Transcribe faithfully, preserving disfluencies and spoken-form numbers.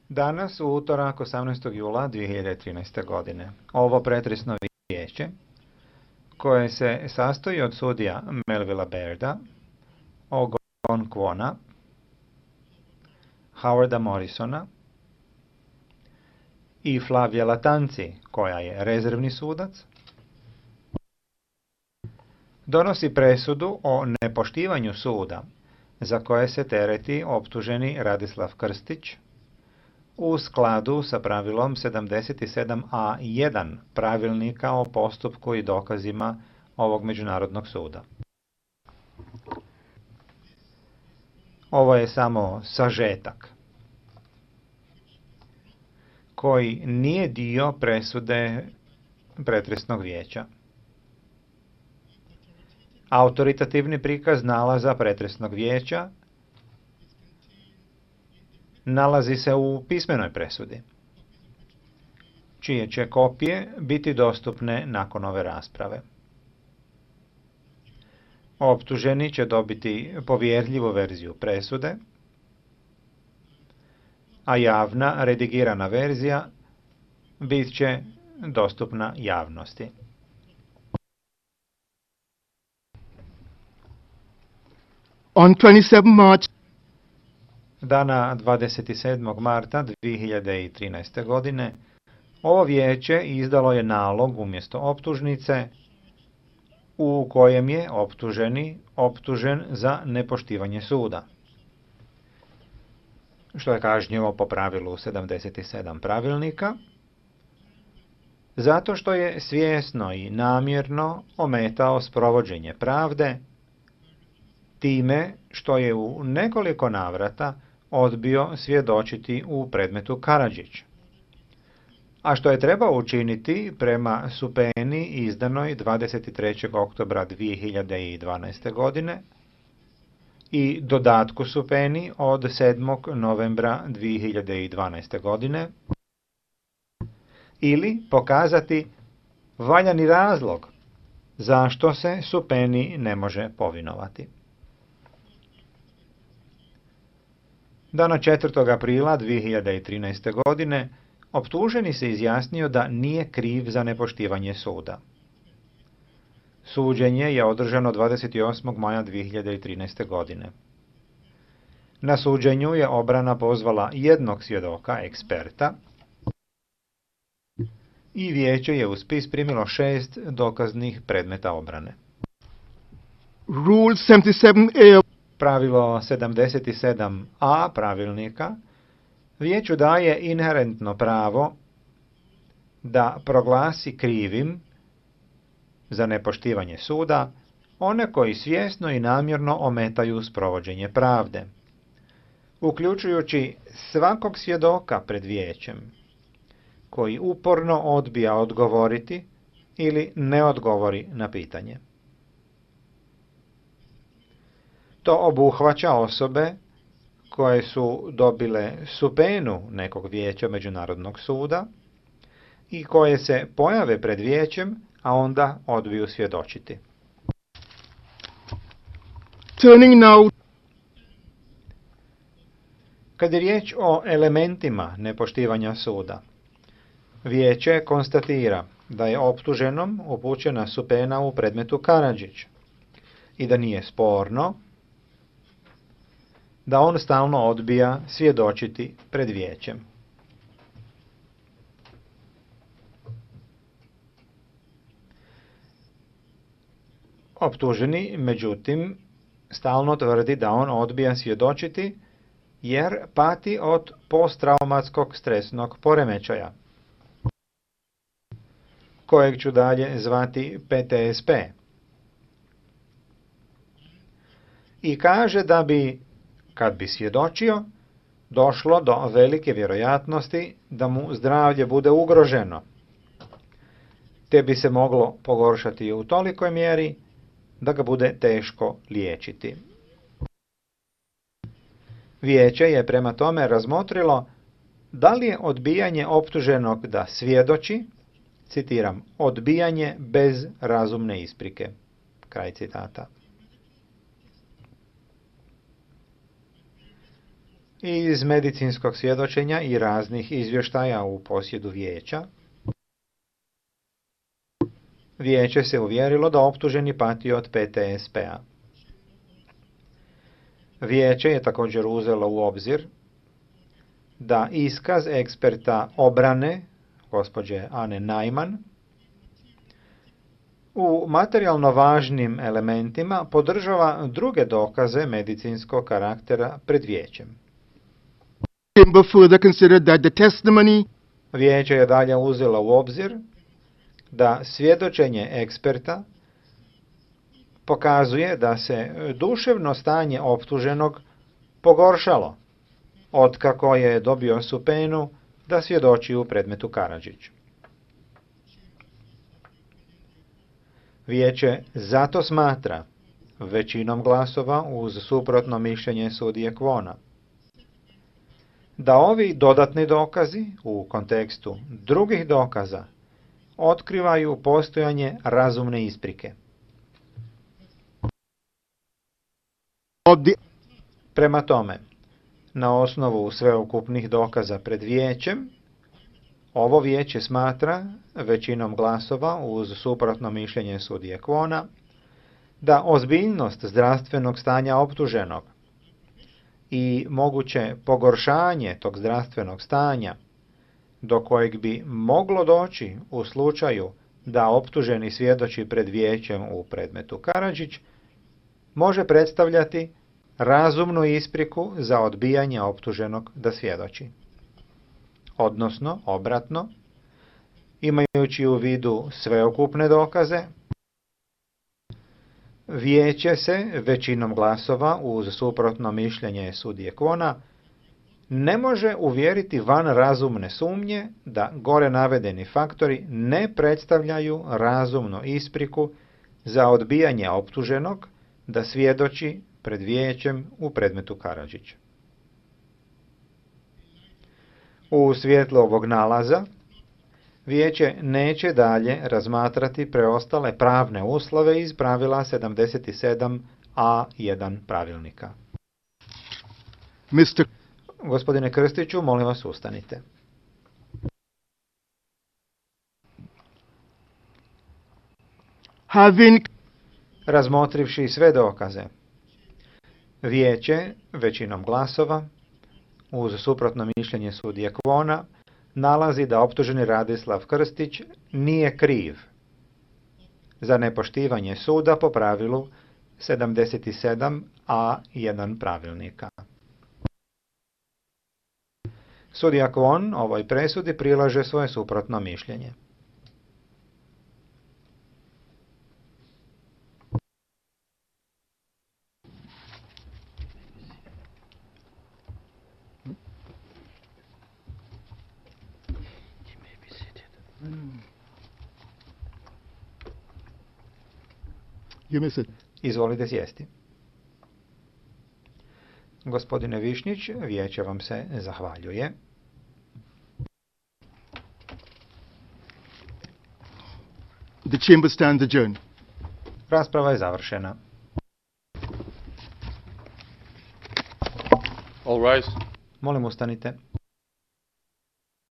Danas, u utorak, osamnaestog jula dvije hiljade trinaeste. godine, ovo pretresno vijeće, koje se sastoji od sudija Melvilla Bairda, Ogon Kwona, Howarda Morrisona i Flavije Latanzi, koja je rezervni sudac, donosi presudu o nepoštivanju suda za koje se tereti optuženi Radislav Krstić u skladu sa pravilom sedamdeset sedam a jedan pravilnika o postupku i dokazima ovog međunarodnog suda. Ovo je samo sažetak koji nije dio presude pretresnog vijeća. Autoritativni prikaz nalaza pretresnog vijeća nalazi se u pismenoj presudi, čije će kopije biti dostupne nakon ove rasprave. Optuženi će dobiti povjerljivu verziju presude, a javna redigirana verzija bit će dostupna javnosti. On twenty-seventh March Dana dvadeset sedmog marta dvije hiljade trinaeste. godine ovo vijeće izdalo je nalog umjesto optužnice u kojem je optuženi optužen za nepoštivanje suda, što je kažnjivo po pravilu sedamdeset sedam pravilnika, zato što je svjesno i namjerno ometao sprovođenje pravde time što je u nekoliko navrata odbio svjedočiti u predmetu Karadžić, a što je trebao učiniti prema supeni izdanoj dvadeset trećeg oktobra dvije hiljade dvanaeste. godine i dodatku supeni od sedmog novembra dvije hiljade dvanaeste. godine, ili pokazati valjani razlog zašto se supeni ne može povinovati. Dana četvrtog aprila dvije hiljade trinaeste. godine optuženi se izjasnio da nije kriv za nepoštivanje suda. Suđenje je održano dvadeset osmog maja dvije hiljade trinaeste. godine. Na suđenju je obrana pozvala jednog svjedoka, eksperta, i vijeće je u spis primilo šest dokaznih predmeta obrane. Rule seventy-seven A Pravilo sedamdeset sedam a pravilnika vijeću daje inherentno pravo da proglasi krivim za nepoštivanje suda one koji svjesno i namjerno ometaju sprovođenje pravde, uključujući svakog svjedoka pred vijećem koji uporno odbija odgovoriti ili ne odgovori na pitanje. To obuhvaća osobe koje su dobile supenu nekog vijeća Međunarodnog suda i koje se pojave pred vijećem, a onda odbiju svjedočiti. turning now Kad je riječ o elementima nepoštivanja suda, vijeće konstatira da je optuženom upućena supena u predmetu Karadžić i da nije sporno da on stalno odbija svjedočiti pred vijećem. Optuženi, međutim, stalno tvrdi da on odbija svjedočiti jer pati od posttraumatskog stresnog poremećaja, kojeg ću dalje zvati P T S P. I kaže da bi, kad bi svjedočio, došlo do velike vjerojatnosti da mu zdravlje bude ugroženo, te bi se moglo pogoršati u tolikoj mjeri da ga bude teško liječiti. Vijeće je prema tome razmotrilo da li je odbijanje optuženog da svjedoči, citiram, odbijanje bez razumne isprike, kraj citata. Iz medicinskog svjedočenja i raznih izvještaja u posjedu vijeća, vijeće se uvjerilo da optuženi pati od P T S P-a. Vijeće je također uzelo u obzir da iskaz eksperta obrane, gospođe Ane Najman, u materijalno važnim elementima podržava druge dokaze medicinskog karaktera pred vijećem. Chamber further considered that the testimony Vijeće je dalje uzelo u obzir da svjedočenje eksperta pokazuje da se duševno stanje optuženog pogoršalo otkako je dobio supenu da svjedoči u predmetu Karadžić. Vijeće zato smatra, većinom glasova uz suprotno mišljenje sudije Kvona, da ovi dodatni dokazi u kontekstu drugih dokaza otkrivaju postojanje razumne isprike. of the Prema tome, na osnovu sveukupnih dokaza pred vijećem, ovo vijeće smatra, većinom glasova uz suprotno mišljenje sudije Kvona, da ozbiljnost zdravstvenog stanja optuženog i moguće pogoršanje tog zdravstvenog stanja do kojeg bi moglo doći u slučaju da optuženi svjedoči pred vijećem u predmetu Karadžić, može predstavljati razumnu ispriku za odbijanje optuženog da svjedoči. Odnosno, obratno, imajući u vidu sveukupne dokaze, vijeće se većinom glasova uz suprotno mišljenje sudije Kvona ne može uvjeriti van razumne sumnje da gore navedeni faktori ne predstavljaju razumnu ispriku za odbijanje optuženog da svjedoči pred vijećem u predmetu Karadžić. U svjetlu ovog nalaza, vijeće neće dalje razmatrati preostale pravne uslove iz pravila sedamdeset sedam a jedan pravilnika. Mister Gospodine Krstiću, molim vas ustanite. having Razmotrivši sve dokaze, vijeće, većinom glasova, uz suprotno mišljenje sudije Kvona, nalazi da optuženi Radislav Krstić nije kriv za nepoštivanje suda po pravilu sedamdeset sedam a jedan pravilnika. Sudija Kvon ovoj presudi prilaže svoje suprotno mišljenje. You may sit. Izvolite sjesti. Gospodine Višnjić, vijeće vam se zahvaljuje. The chamber stands adjourned. Rasprava je završena. All rise. Molim ustanite.